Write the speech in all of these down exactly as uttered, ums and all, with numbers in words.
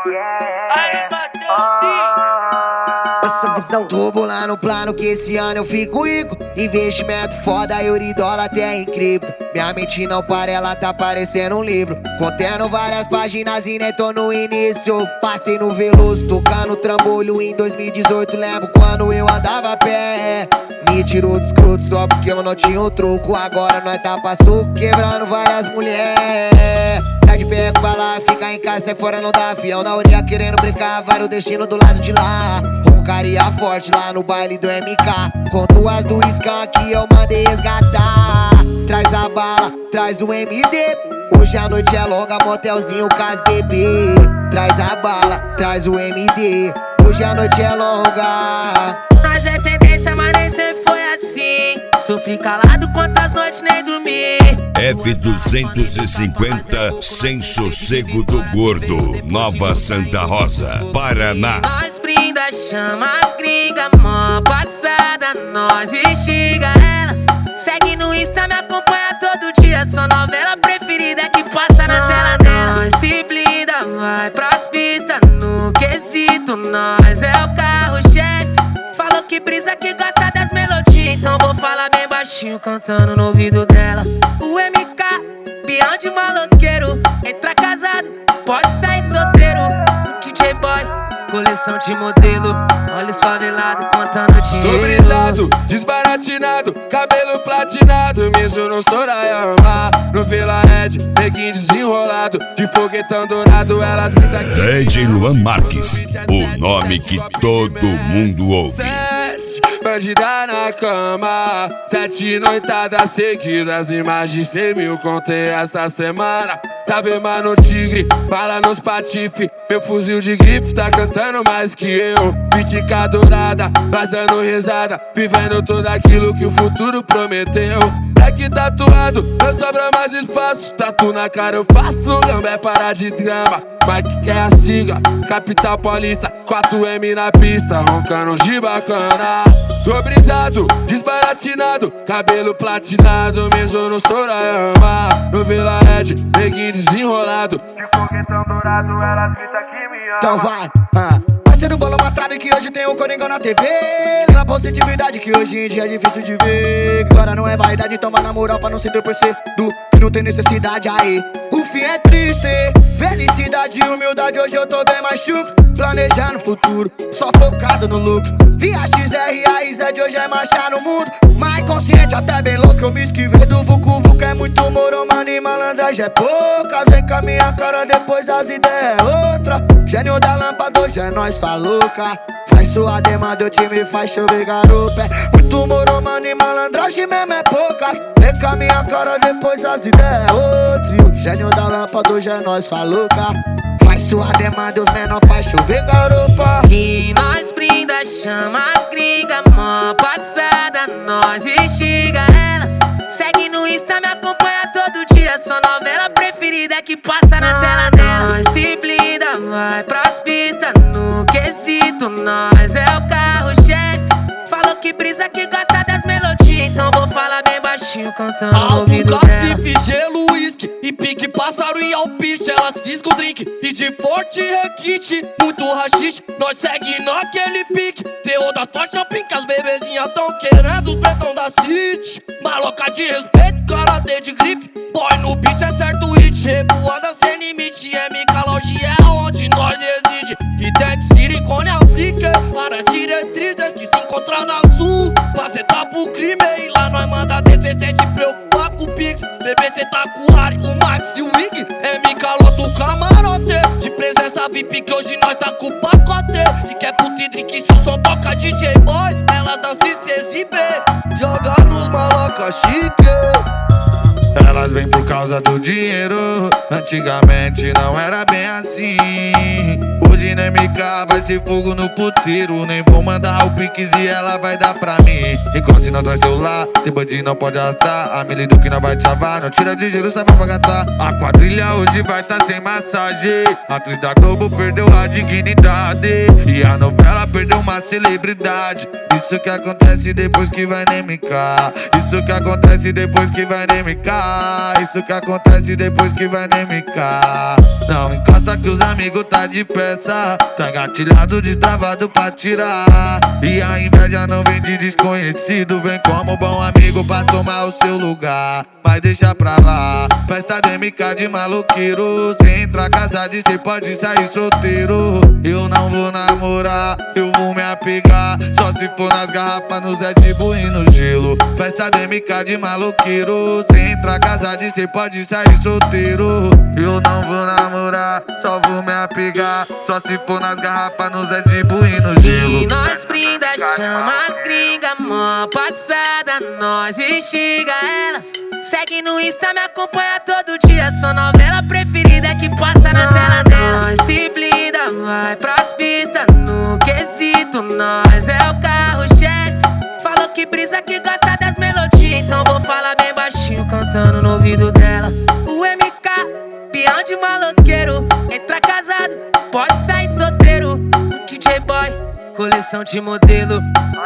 Essa visão. Tô bolando plano que esse ano eu fico rico. Investimento foda, euro e dólar até em cripto. Minha mente não para, ela tá parecendo um livro, contendo várias páginas e nem tô no início. Passei no Veloso, tocando trambolho em dois mil e dezoito. Lembro quando eu andava a pé. Me tirou do escroto só porque eu não tinha o troco. Agora nós tá passou quebrando várias mulheres. Sai de perto pra lá, fica em casa, sai fora, não dá avião na orelha querendo brincar, vai o destino do lado de lá. Roncaria forte lá no baile do M K, com duas do Skank eu mandei resgatar. Traz a bala, traz o M D, hoje a noite é longa, motelzinho cas bebê. Traz a bala, traz o M D, hoje a noite é longa. Nós é tendência, mas nem sempre foi assim. Sofri calado quantas noites nem dormi. F duzentos e cinquenta, sem sossego do gordo, Nova Santa Rosa, Paraná. Nós brinda, chama as gringa, mó passada, nós instiga elas. Segue no Insta, me acompanha todo dia, sua novela preferida que passa na tela dela. Nós se blinda, vai pras pistas, no quesito, nós é o carro-chefe. Falou que brisa, que gosta das melodias, então vou falar bem baixinho, cantando no ouvido dela. O M K, peão de maloqueiro, entra casado, pode sair solteiro. D J Boy, coleção de modelo, olha os favelados contando dinheiro. Tô brisado, desbaratinado, cabelo platinado, mesmo no Sorayama. No Vila Red, neguinho desenrolado, de foguetão dourado, elas gritam aqui. D J Luan Marques, o nome que todo mundo ouve. Bandida na cama, sete noitadas seguidas e mais de cem mil contei essa semana. Sabe, mano, tigre, bala nos patife, meu fuzil de grife tá cantando mais que eu. Pitica dourada, nós dando risada, vivendo tudo aquilo que o futuro prometeu. Black tatuado, não sobra mais espaço, tatu na cara eu faço, gambé para de drama. Mike quer a siga, capital paulista, quatro M na pista, roncando de bacana. Tô brisado, desbaratinado, cabelo platinado, mesmo no Sorayama. No Vila Red, neguinho desenrolado, de foguetão dourado, elas gritam que me ama. Então vai, ah. Parceiro bola uma trave que hoje tem o Coringão na T V. Na positividade que hoje em dia é difícil de ver. Agora não é vaidade, então vai na moral pra não se torcer do que não tem necessidade aí. O fim é triste, felicidade e humildade, hoje eu tô bem mais chucro. Planejando o futuro, só focado no lucro. Via X R A I Z hoje é marchar no mundo. Mais consciente, até bem louco, eu me esquivei do Vucu Vucu. É muito moro, mano, e malandragem é poucas. Vem com a minha cara, depois as ideias é outra. Gênio da lâmpada, hoje é nós, sua louca. Faz sua demanda, o time faz chover garupa. É muito moro, mano, e malandragem mesmo é poucas. Vem com a minha cara, depois as ideias é outra. Gênio da lâmpada, hoje é nós, sua louca. Faz sua demanda, os menor faz chover garupa. E nós brinda, chama as gringa, mó passada, nós instiga elas. Segue no Insta, me acompanha todo dia, sua novela preferida que passa na tela dela. Nós se blinda, vai pras pistas, no quesito, nós é o carro-chefe. Falou que brisa, que gosta das melodias, então vou falar bem baixinho, cantando no ouvido dela. Cacife, gelo, uísque e pique, pássaro e alpiste. Elas fisgam o drink e de forte requinte, muito rachixe, nós segue naquele pique. Teor das faixas pink, as bebezinhas tão querendo os pretão da city. Maloca de respeito, karatê de grife, boy no beat é certo hit. Revoada sem limite, M K Lounge é onde nós reside. E Dead Silicone aplica para as diretrizes que se encontram na Sul. Você tá pro crime e lá nós manda descer sem se preocupar com o Pix. Bebê cê tá com o Harry, o Max e o Wig. M K lota o camarote de presença V I P que hoje nós tá com o pacote. E quer pro Tidri que se o som toca D J Boy, ela dança e se exibe, joga nos maloca chique. Elas vêm por causa do dinheiro, antigamente não era bem assim. Hoje no M K, vai ser fogo no puteiro. Nem vou mandar o Pix e ela vai dar pra mim. Enquanto se não traz celular, tem bandido não pode arrastar. A milha do que não vai te salvar, não tira de giro, só vai pra gastar. A quadrilha hoje vai tá sem massagem. A atriz da Globo perdeu a dignidade e a novela perdeu uma celebridade. Isso que acontece depois que vai no M K. Isso que acontece depois que vai no M K. Isso que acontece depois que vai no M K. Não encosta que os amigos tá de peça. Tá engatilhado, destravado pra tirar. E a inveja não vem de desconhecido, vem como bom amigo pra tomar o seu lugar. Mas deixa pra lá, festa do M K de maloqueiro. Cê entra casado e cê pode sair solteiro. Eu não vou namorar, eu vou me apegar. Só se for nas garrafas, no Zé de Bull e no gelo. Festa do M K de maloqueiro. Cê entra casado e cê pode sair solteiro. Eu não vou namorar, só vou me apegar. Só se for nas garrafas, no Zé de Bull e no gelo. E nós brinda, chama as gringa, mó passada, nós instiga elas. Segue no Insta, me acompanha todo dia. Sua novela preferida que passa na tela dela. Nós se blinda, vai pras pistas. No quesito, nós é o carro-chefe. Falou que brisa, que gosta das melodias. Então vou falar bem baixinho, cantando no ouvido dela. O M K, peão de maloqueiro. Entra casado, pode sair solteiro. O D J Boy, coleção de modelo.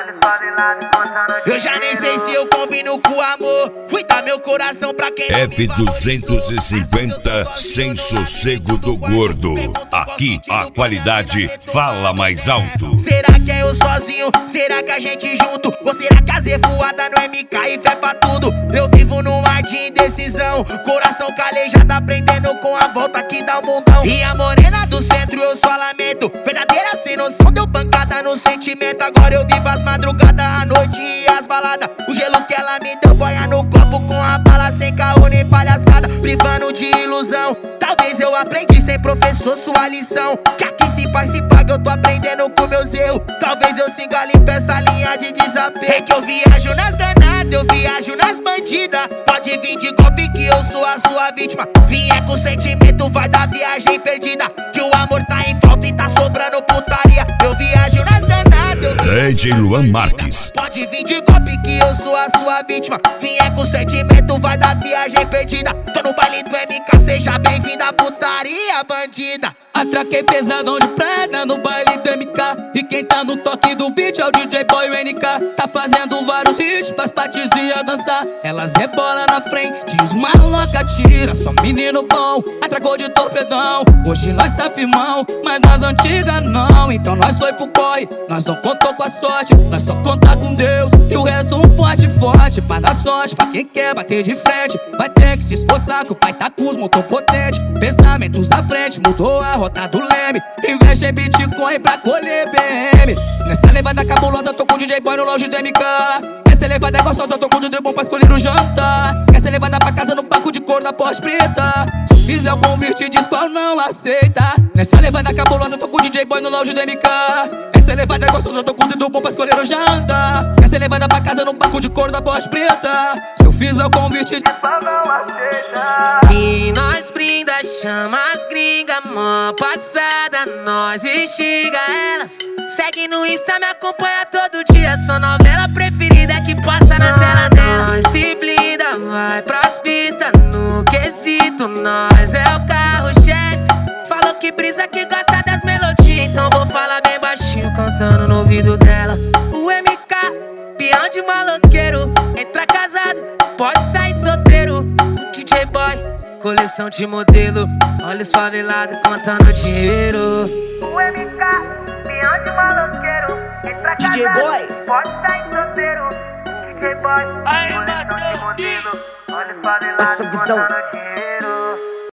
Eu já nem sei se eu combino com amor. Fui dar meu coração pra quem F duzentos e cinquenta, sem sossego do gordo. Aqui a qualidade fala mais alto. Será que é eu sozinho? Será que a gente junto? Ou será que a Z voada no M K e fé pra tudo? Eu vivo num mar de indecisão, coração calejado, aprendendo com a volta que dá o mundão. E a morena do centro eu só lamento, verdadeira sem noção, deu pancada no sentimento. Agora eu vivo as madrugadas, a noite e as baladas. O gelo que ela me deu boia no copo com a bala, sem caô nem palhaçada, privando de ilusão. Talvez eu aprendi sem professor sua lição, que aqui se faz se paga, eu tô aprendendo com meus erros. Talvez eu siga limpo essa linha de desapego. É que eu viajo nas danadas, eu viajo nas bandidas. Pode vir de golpe que eu sou a sua vítima. Vinha com sentimento, vai dar viagem perdida. Que o amor tá em falta e tá sobrando putaria. Eu viajo nas danadas, eu D J Luan Marques. Pode vir de golpe que eu sou a sua vítima. Vinha com sentimento, vai dar viagem perdida. Tô no baile do M K, seja bem-vinda, putaria bandida. Atraquei pesadão de preda no baile do M K. E quem tá no toque do beat é o D J Boy e o N K. Tá fazendo vários hits pras patizinhas dançar. Elas rebolam na frente, os maloca tira. Só menino bom, atracou de torpedão. Hoje nós tá firmão, mas nas antigas não. Então nós foi pro corre, nós não contou com a sorte. Nós só contar com Deus e o resto um forte, forte. Pra dar sorte, pra quem quer bater de frente. Vai ter que se esforçar que o pai tá com os motor potente. Pensamentos à frente, mudou a rota do leme. Investe em Bitcoin pra colher B M. Nessa levada cabulosa, tô com o D J Boy no lounge do M K. Essa levada é gostosa, tô com o D J bom pra escolher o jantar. Essa levada pra casa no banco de cor da Porsche preta. Se eu fizer o convite, diz qual não aceita. Nessa levada cabulosa, tô com o D J Boy no lounge do M K. Essa levada é gostosa, tô com o D J bom pra escolher o jantar. Essa levada pra casa no banco de cor da Porsche preta. Se eu fizer o convite, diz qual não aceita. E nós brinda, chama as gringa, mó passada, nós instiga elas. Segue no Insta, me acompanha todo dia. Sua novela preferida que passa na tela dela. Nós se blinda, vai pras pistas. No quesito, nós é o carro-chefe. Falou que brisa, que gosta das melodias. Então vou falar bem baixinho, cantando no ouvido dela. O M K, peão de maloqueiro. Entra casado, pode sair solteiro. O D J Boy, coleção de modelo. Olha os favelados contando dinheiro. O M K, peão de maloqueiro. Entra D J Boy, pode sair solteiro. D J Boy, coleção de modelo. Olha os favelados contando dinheiro.